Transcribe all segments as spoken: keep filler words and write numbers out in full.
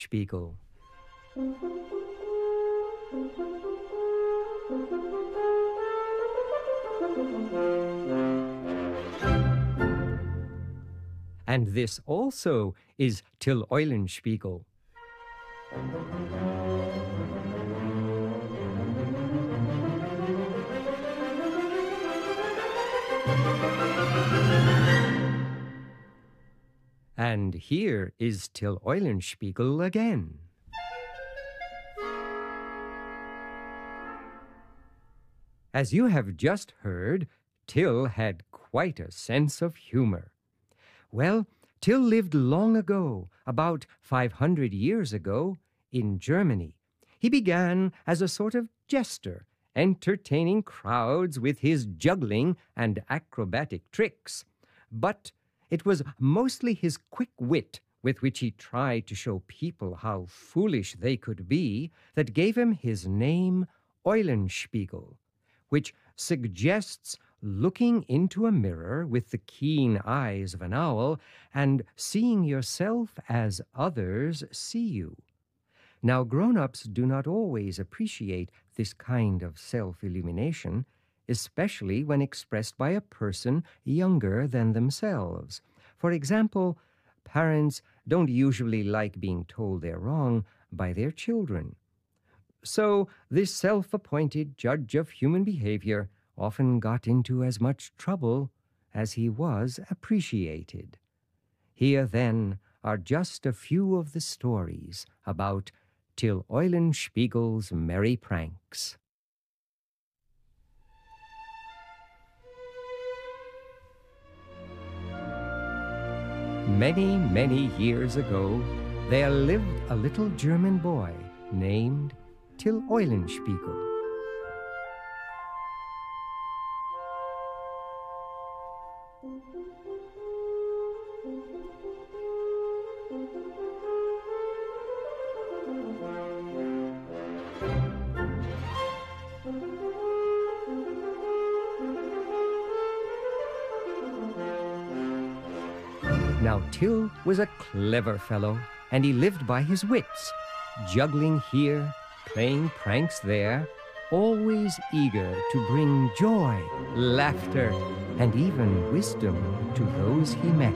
Spiegel. And this also is Till Eulenspiegel. And here is Till Eulenspiegel again. As you have just heard, Till had quite a sense of humor. Well, Till lived long ago, about five hundred years ago, in Germany. He began as a sort of jester, entertaining crowds with his juggling and acrobatic tricks. But it was mostly his quick wit with which he tried to show people how foolish they could be that gave him his name Eulenspiegel, which suggests looking into a mirror with the keen eyes of an owl and seeing yourself as others see you. Now, grown-ups do not always appreciate this kind of self-illumination, especially when expressed by a person younger than themselves. For example, parents don't usually like being told they're wrong by their children. So this self-appointed judge of human behavior often got into as much trouble as he was appreciated. Here, then, are just a few of the stories about Till Eulenspiegel's merry pranks. Many, many years ago, there lived a little German boy named Till Eulenspiegel. Now, Till was a clever fellow, and he lived by his wits, juggling here, playing pranks there, always eager to bring joy, laughter, and even wisdom to those he met.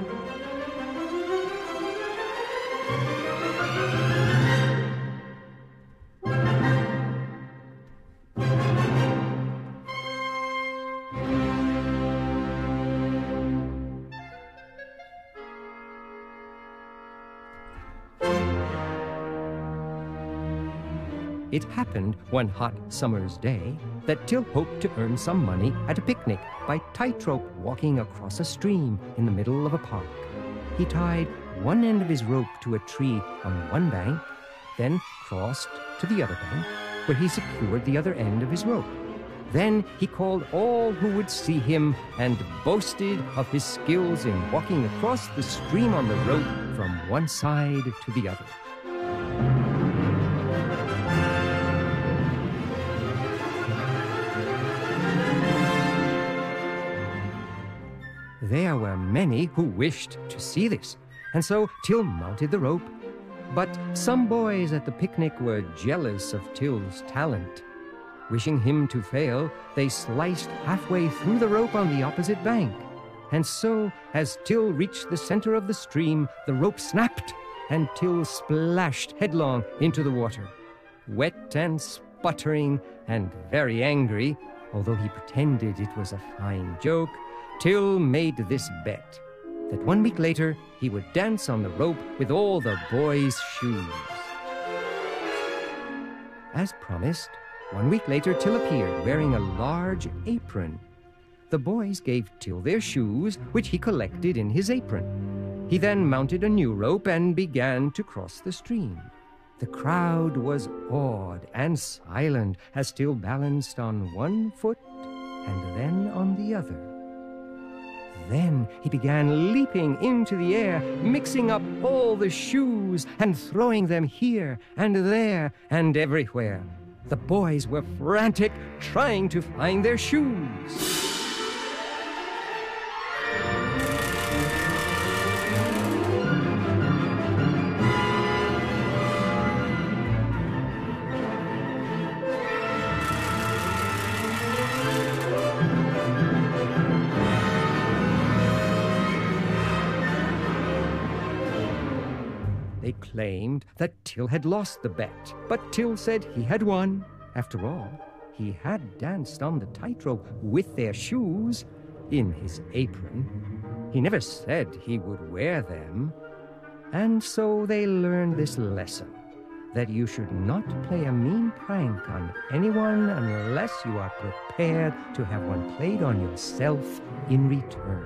It happened one hot summer's day that Till hoped to earn some money at a picnic by tightrope walking across a stream in the middle of a park. He tied one end of his rope to a tree on one bank, then crossed to the other bank, where he secured the other end of his rope. Then he called all who would see him and boasted of his skills in walking across the stream on the rope from one side to the other. There were many who wished to see this, and so Till mounted the rope. But some boys at the picnic were jealous of Till's talent. Wishing him to fail, they sliced halfway through the rope on the opposite bank. And so, as Till reached the center of the stream, the rope snapped, and Till splashed headlong into the water. Wet and sputtering and very angry, although he pretended it was a fine joke, Till made this bet, that one week later he would dance on the rope with all the boys' shoes. As promised, one week later Till appeared wearing a large apron. The boys gave Till their shoes, which he collected in his apron. He then mounted a new rope and began to cross the stream. The crowd was awed and silent as Till balanced on one foot and then on the other. Then he began leaping into the air, mixing up all the shoes and throwing them here and there and everywhere. The boys were frantic, trying to find their shoes. They claimed that Till had lost the bet, but Till said he had won. After all, he had danced on the tightrope with their shoes in his apron. He never said he would wear them. And so they learned this lesson, that you should not play a mean prank on anyone unless you are prepared to have one played on yourself in return.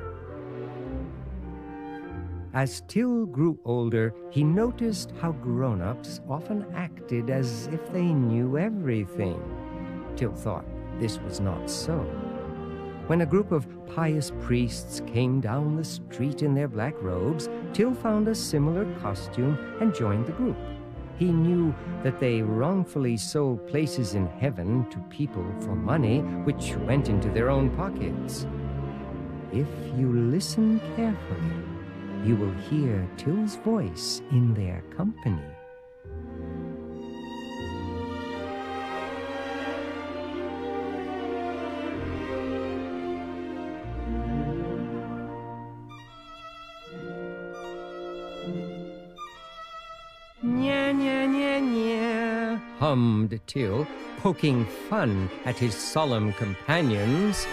As Till grew older, he noticed how grown-ups often acted as if they knew everything. Till thought this was not so. When a group of pious priests came down the street in their black robes, Till found a similar costume and joined the group. He knew that they wrongfully sold places in heaven to people for money, which went into their own pockets. If you listen carefully, you will hear Till's voice in their company. Nya, nya, nya, nya, hummed Till, poking fun at his solemn companions.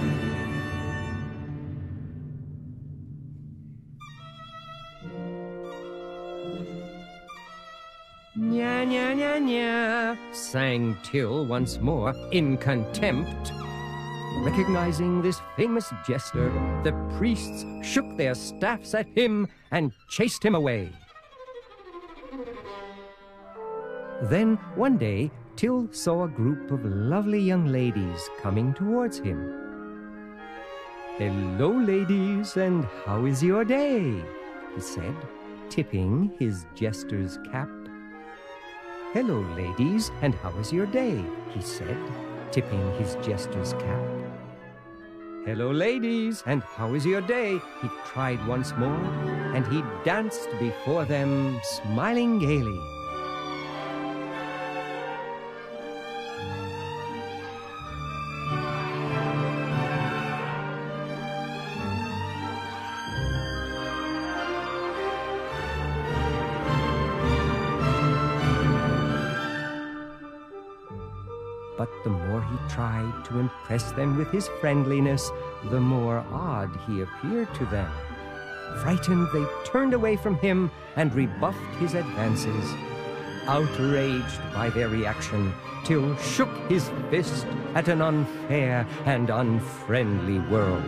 Nya, nya, nya, nya, sang Till once more in contempt. Recognizing this famous jester, the priests shook their staffs at him and chased him away. Then, one day, Till saw a group of lovely young ladies coming towards him. "Hello, ladies, and how is your day?" he said, tipping his jester's cap. "Hello, ladies, and how is your day?" he said, tipping his jester's cap. "Hello, ladies, and how is your day?" he cried once more, and he danced before them, smiling gaily. But the more he tried to impress them with his friendliness, the more odd he appeared to them. Frightened, they turned away from him and rebuffed his advances. Outraged by their reaction, Till shook his fist at an unfair and unfriendly world.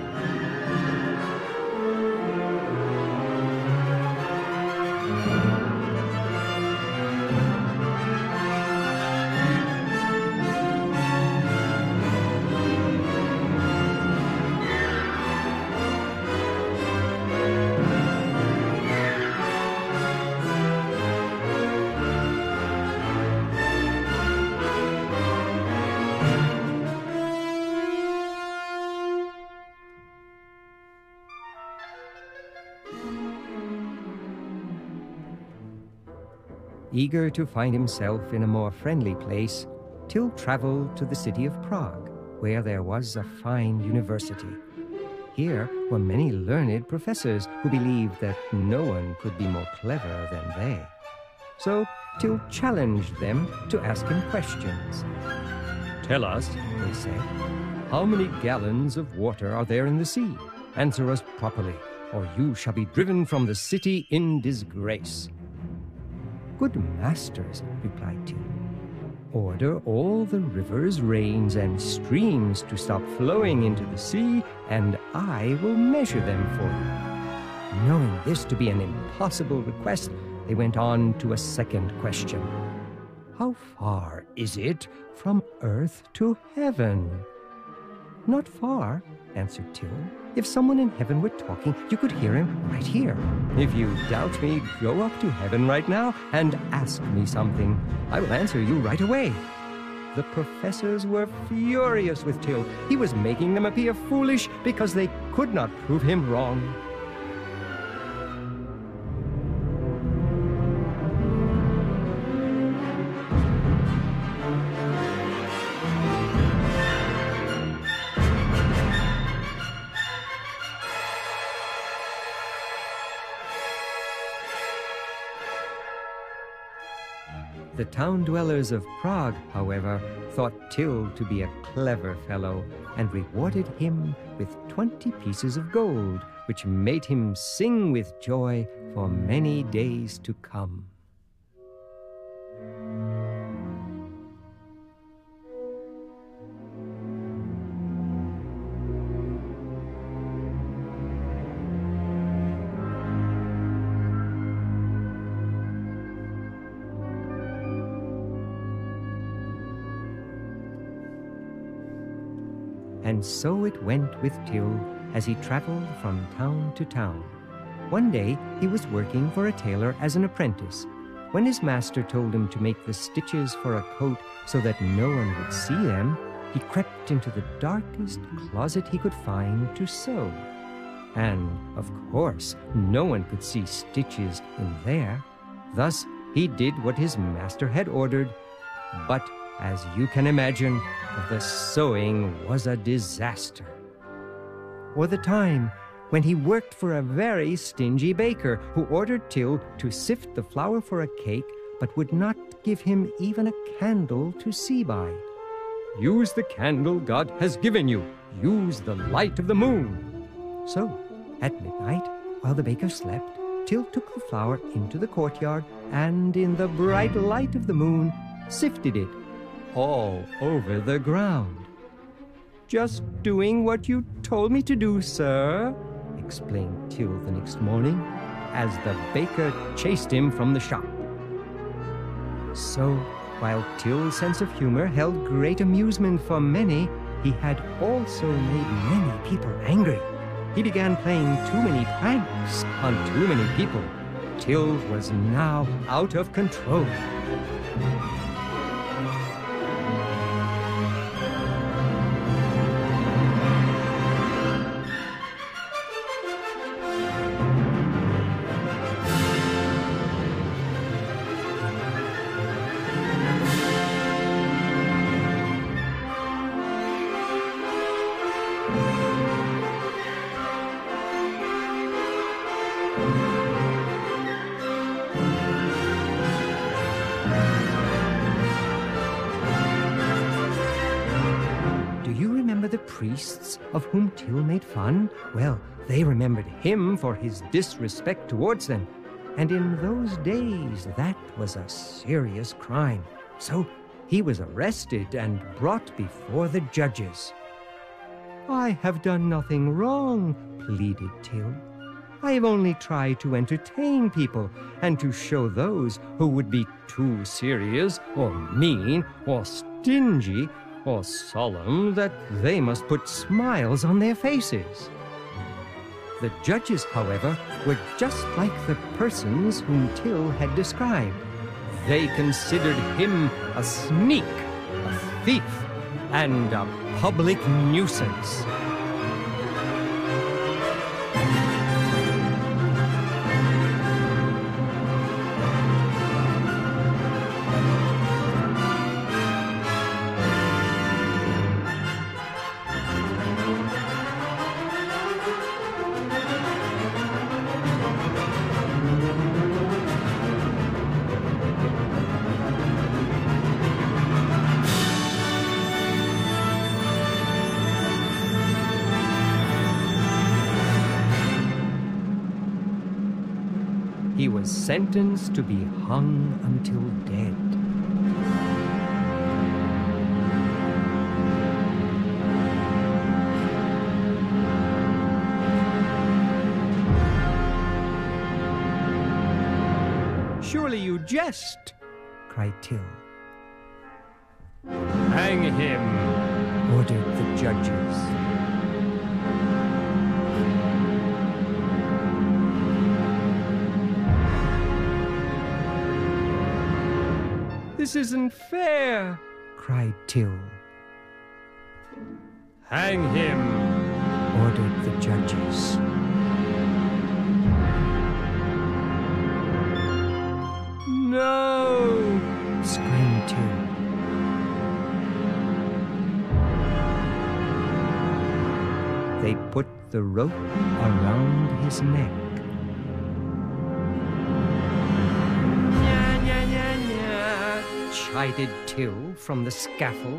Eager to find himself in a more friendly place, Till traveled to the city of Prague, where there was a fine university. Here were many learned professors who believed that no one could be more clever than they. So Till challenged them to ask him questions. "Tell us," they said, "how many gallons of water are there in the sea? Answer us properly, or you shall be driven from the city in disgrace." "Good masters," replied Till, "order all the rivers, rains, and streams to stop flowing into the sea, and I will measure them for you." Knowing this to be an impossible request, they went on to a second question. "How far is it from earth to heaven?" "Not far," answered Till. "If someone in heaven were talking, you could hear him right here. If you doubt me, go up to heaven right now and ask me something. I will answer you right away." The professors were furious with Till. He was making them appear foolish because they could not prove him wrong. The town dwellers of Prague, however, thought Till to be a clever fellow and rewarded him with twenty pieces of gold, which made him sing with joy for many days to come. And so it went with Till as he traveled from town to town. One day he was working for a tailor as an apprentice. When his master told him to make the stitches for a coat so that no one would see them, he crept into the darkest closet he could find to sew. And, of course, no one could see stitches in there. Thus, he did what his master had ordered. But, as you can imagine, the sewing was a disaster. Or the time when he worked for a very stingy baker who ordered Till to sift the flour for a cake but would not give him even a candle to see by. "Use the candle God has given you. Use the light of the moon." So, at midnight, while the baker slept, Till took the flour into the courtyard and, in the bright light of the moon, sifted it all over the ground. "Just doing what you told me to do, sir," explained Till the next morning, as the baker chased him from the shop. So, while Till's sense of humor held great amusement for many, he had also made many people angry. He began playing too many pranks on too many people. Till was now out of control. The priests of whom Till made fun? Well, they remembered him for his disrespect towards them. And in those days, that was a serious crime. So he was arrested and brought before the judges. "I have done nothing wrong," pleaded Till. "I have only tried to entertain people and to show those who would be too serious or mean or stingy or solemn that they must put smiles on their faces." The judges, however, were just like the persons whom Till had described. They considered him a sneak, a thief, and a public nuisance. He was sentenced to be hung until dead. "Surely you jest," cried Till. "Hang him," ordered the judges. "This isn't fair," cried Till. "Hang him," ordered the judges. "No!" screamed Till. They put the rope around his neck. "Nya, nya, nya, nya. chided Till from the scaffold.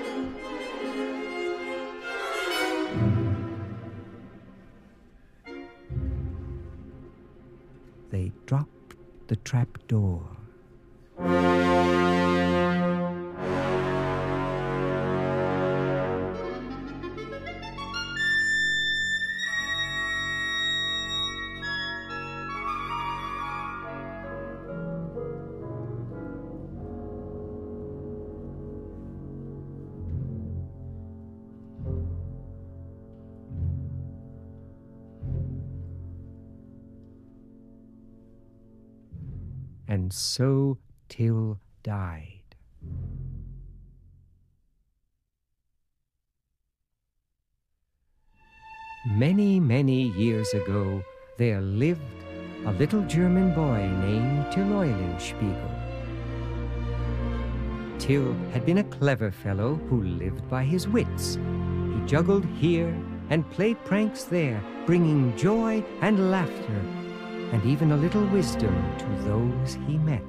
They dropped the trap door. And so Till died. Many, many years ago, there lived a little German boy named Till Eulenspiegel. Till had been a clever fellow who lived by his wits. He juggled here and played pranks there, bringing joy and laughter, and even a little wisdom to those he met.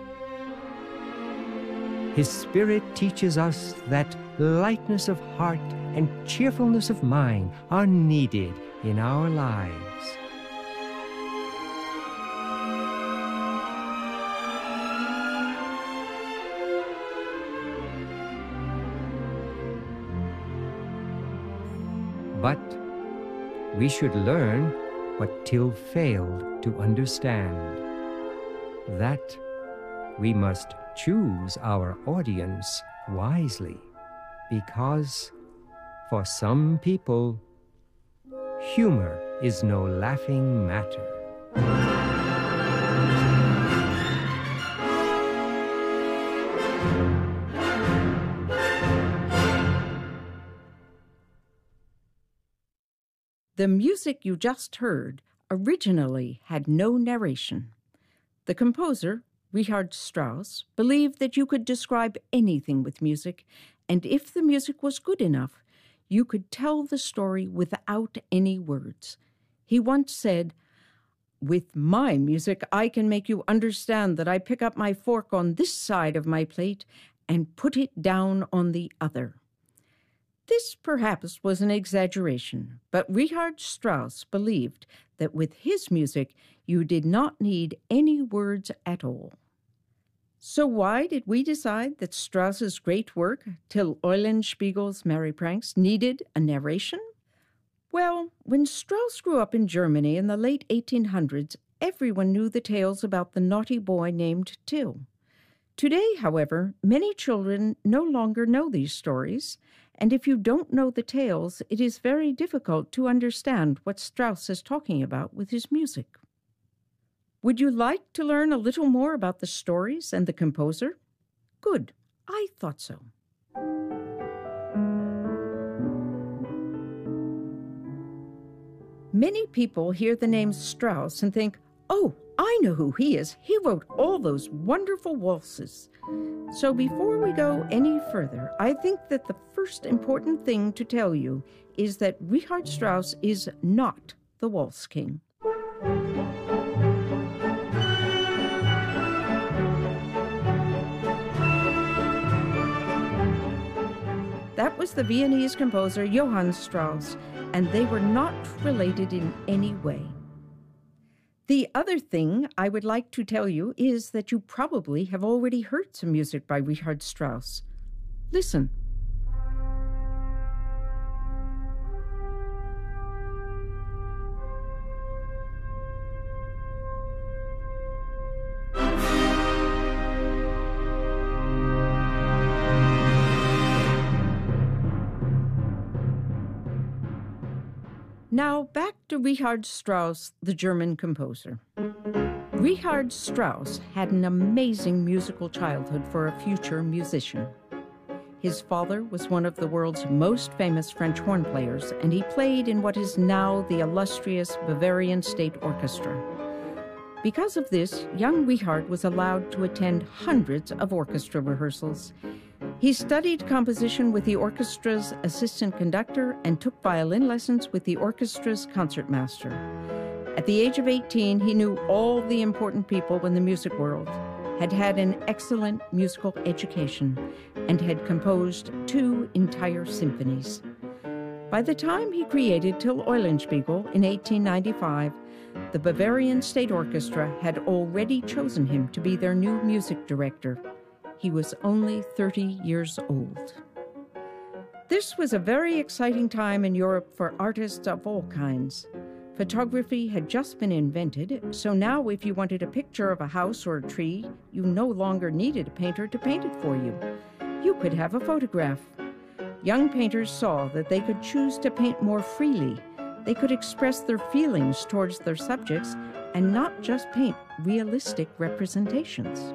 His spirit teaches us that lightness of heart and cheerfulness of mind are needed in our lives. But we should learn what Till failed to understand, that we must choose our audience wisely, because for some people, humor is no laughing matter. The music you just heard originally had no narration. The composer, Richard Strauss, believed that you could describe anything with music, and if the music was good enough, you could tell the story without any words. He once said, "With my music, I can make you understand that I pick up my fork on this side of my plate and put it down on the other." This perhaps was an exaggeration, but Richard Strauss believed that with his music, you did not need any words at all. So why did we decide that Strauss's great work, Till Eulenspiegel's Merry Pranks, needed a narration? Well, when Strauss grew up in Germany in the late eighteen hundreds, everyone knew the tales about the naughty boy named Till. Today, however, many children no longer know these stories, and if you don't know the tales, it is very difficult to understand what Strauss is talking about with his music. Would you like to learn a little more about the stories and the composer? Good, I thought so. Many people hear the name Strauss and think, "Oh, I know who he is. He wrote all those wonderful waltzes." So before we go any further, I think that the first important thing to tell you is that Richard Strauss is not the Waltz King. That was the Viennese composer Johann Strauss, and they were not related in any way. The other thing I would like to tell you is that you probably have already heard some music by Richard Strauss. Listen. Now back to Richard Strauss, the German composer. Richard Strauss had an amazing musical childhood for a future musician. His father was one of the world's most famous French horn players, and he played in what is now the illustrious Bavarian State Orchestra. Because of this, young Richard was allowed to attend hundreds of orchestra rehearsals. He studied composition with the orchestra's assistant conductor and took violin lessons with the orchestra's concertmaster. At the age of eighteen, he knew all the important people in the music world. had had an excellent musical education and had composed two entire symphonies. By the time he created Till Eulenspiegel in eighteen ninety-five, the Bavarian State Orchestra had already chosen him to be their new music director. He was only thirty years old. This was a very exciting time in Europe for artists of all kinds. Photography had just been invented, so now if you wanted a picture of a house or a tree, you no longer needed a painter to paint it for you. You could have a photograph. Young painters saw that they could choose to paint more freely. They could express their feelings towards their subjects and not just paint realistic representations.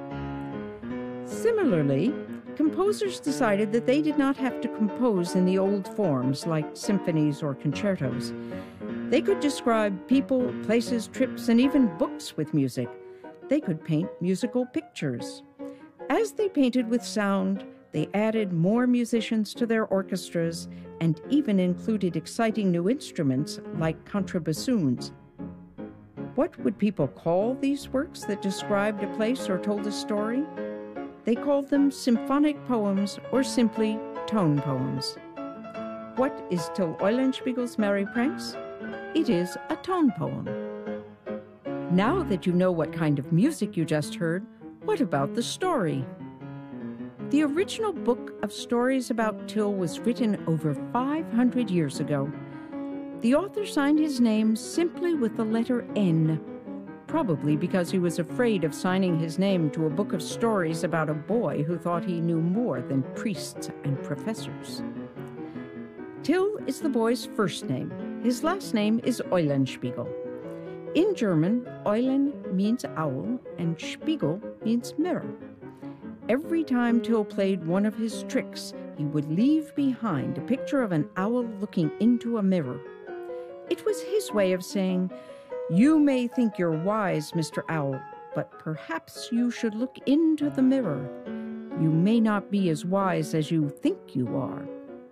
Similarly, composers decided that they did not have to compose in the old forms like symphonies or concertos. They could describe people, places, trips, and even books with music. They could paint musical pictures. As they painted with sound, they added more musicians to their orchestras and even included exciting new instruments like contrabassoons. What would people call these works that described a place or told a story? They called them symphonic poems or simply tone poems. What is Till Eulenspiegel's Merry Pranks? It is a tone poem. Now that you know what kind of music you just heard, what about the story? The original book of stories about Till was written over five hundred years ago. The author signed his name simply with the letter N, probably because he was afraid of signing his name to a book of stories about a boy who thought he knew more than priests and professors. Till is the boy's first name. His last name is Eulenspiegel. In German, Eulen means owl and Spiegel means mirror. Every time Till played one of his tricks, he would leave behind a picture of an owl looking into a mirror. It was his way of saying, "You may think you're wise, Mister Owl, but perhaps you should look into the mirror. You may not be as wise as you think you are."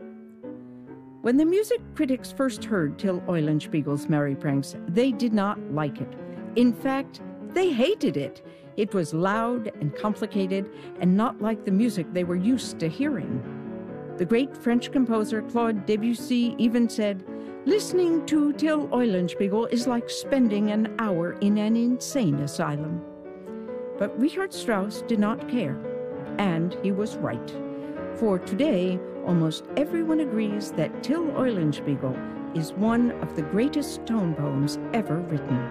When the music critics first heard Till Eulenspiegel's Merry Pranks, they did not like it. In fact, they hated it. It was loud and complicated and not like the music they were used to hearing. The great French composer Claude Debussy even said, "Listening to Till Eulenspiegel is like spending an hour in an insane asylum." But Richard Strauss did not care, and he was right. For today, almost everyone agrees that Till Eulenspiegel is one of the greatest tone poems ever written.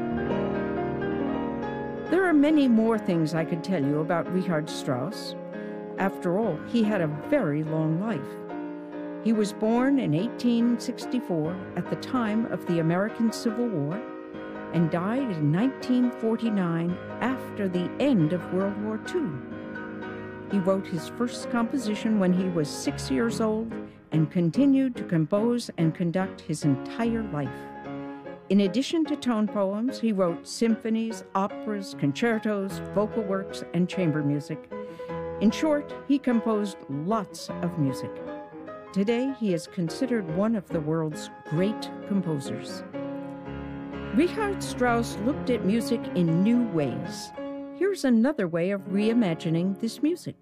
There are many more things I could tell you about Richard Strauss. After all, he had a very long life. He was born in eighteen sixty-four at the time of the American Civil War and died in nineteen forty-nine after the end of World War Two. He wrote his first composition when he was six years old and continued to compose and conduct his entire life. In addition to tone poems, he wrote symphonies, operas, concertos, vocal works, and chamber music. In short, he composed lots of music. Today, he is considered one of the world's great composers. Richard Strauss looked at music in new ways. Here's another way of reimagining this music.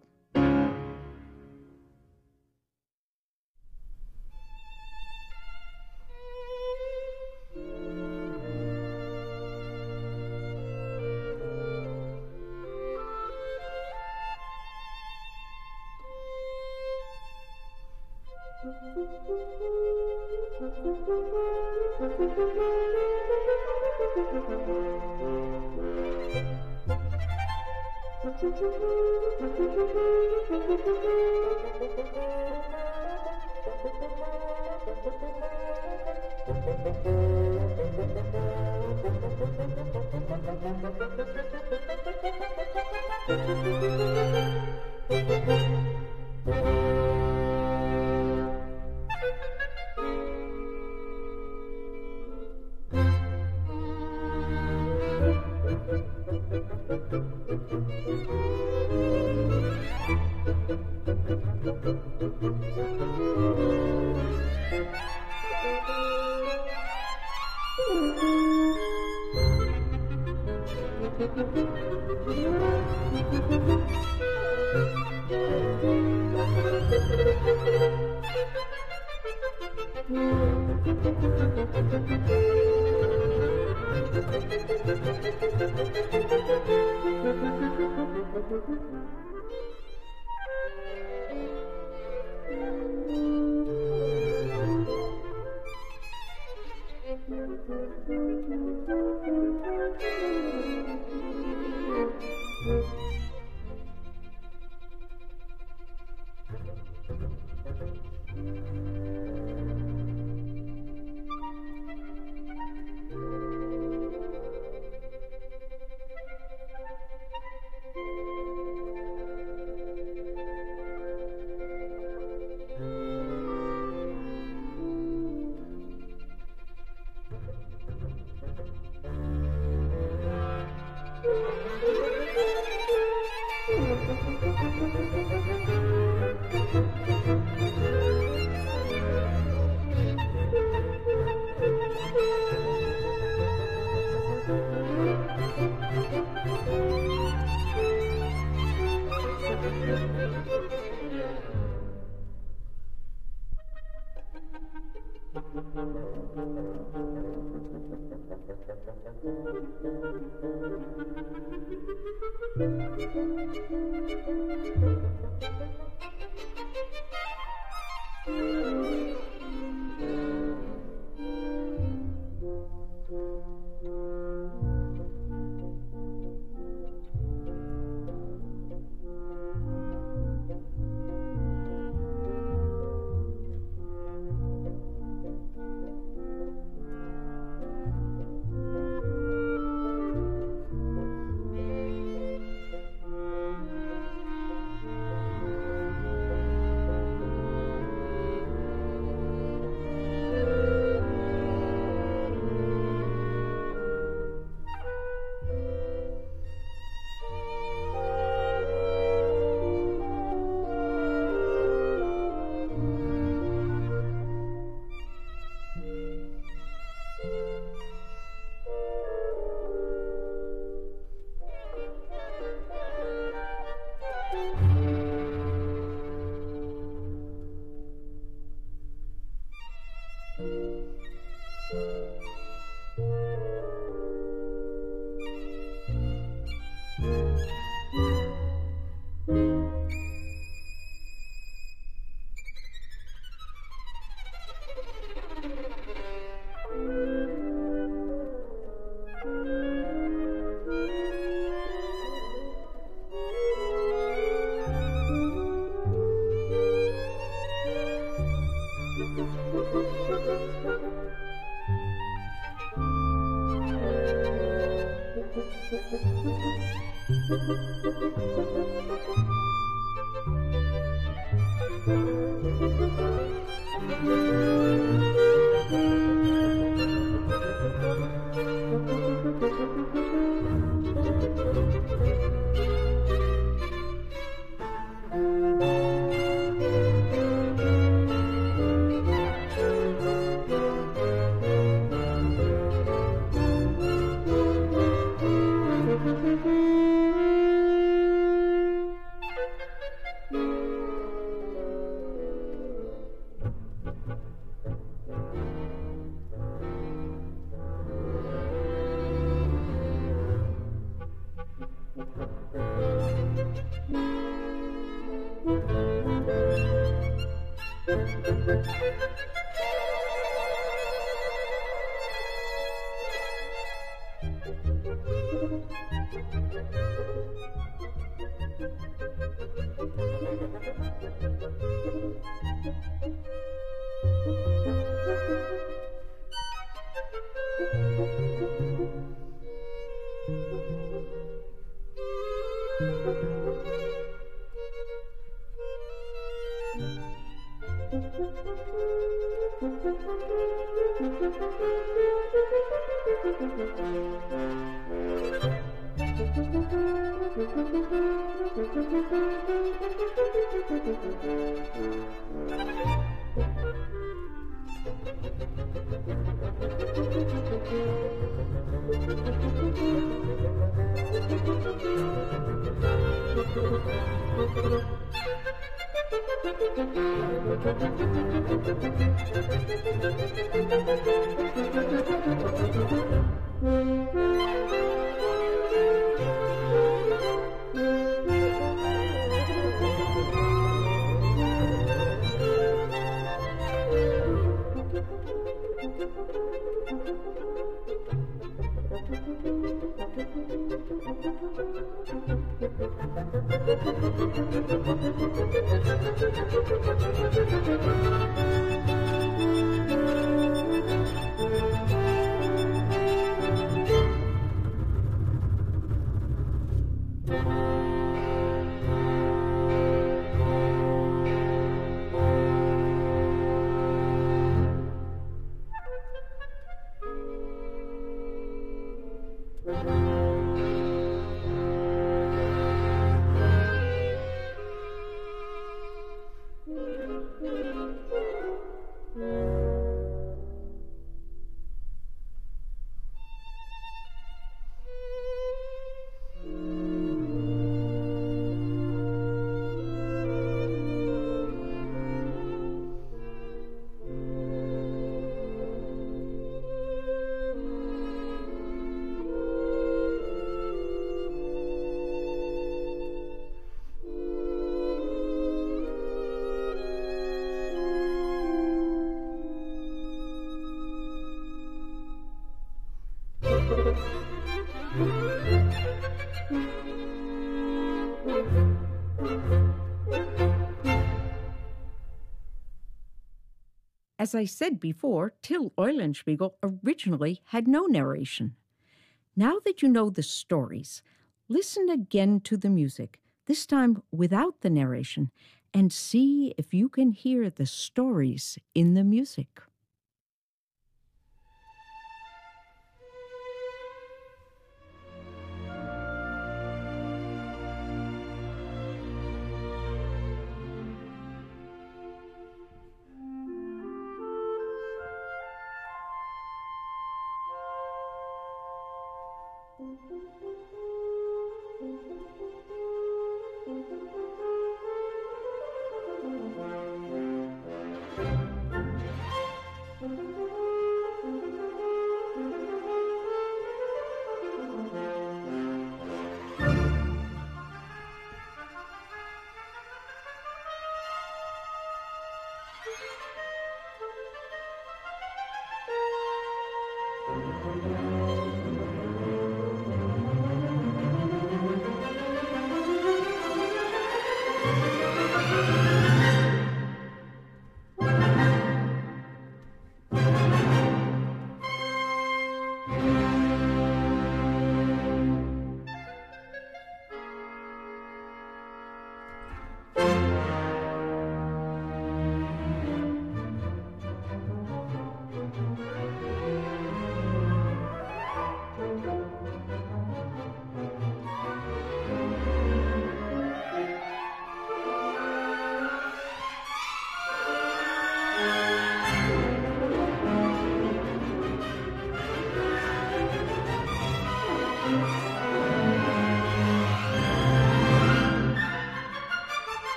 As I said before, Till Eulenspiegel originally had no narration. Now that you know the stories, listen again to the music, this time without the narration, and see if you can hear the stories in the music.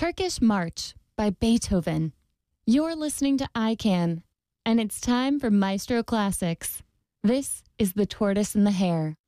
Turkish March by Beethoven. You're listening to I CAN, and it's time for Maestro Classics. This is The Tortoise and the Hare.